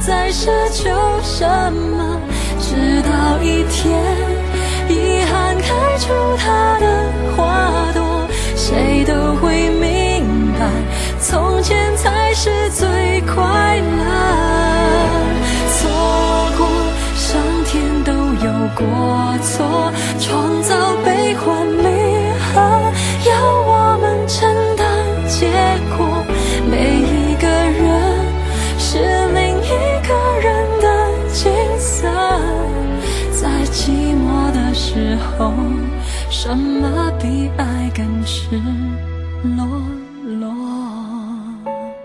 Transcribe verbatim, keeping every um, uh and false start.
再奢求什么，直到一天遗憾开出它的花朵，谁都会明白从前才是最快乐。错过上天都有过错，创造悲欢离合，要我们承担结果。每一个人是另一个人的景色，在寂寞的时候，什么比爱更赤裸？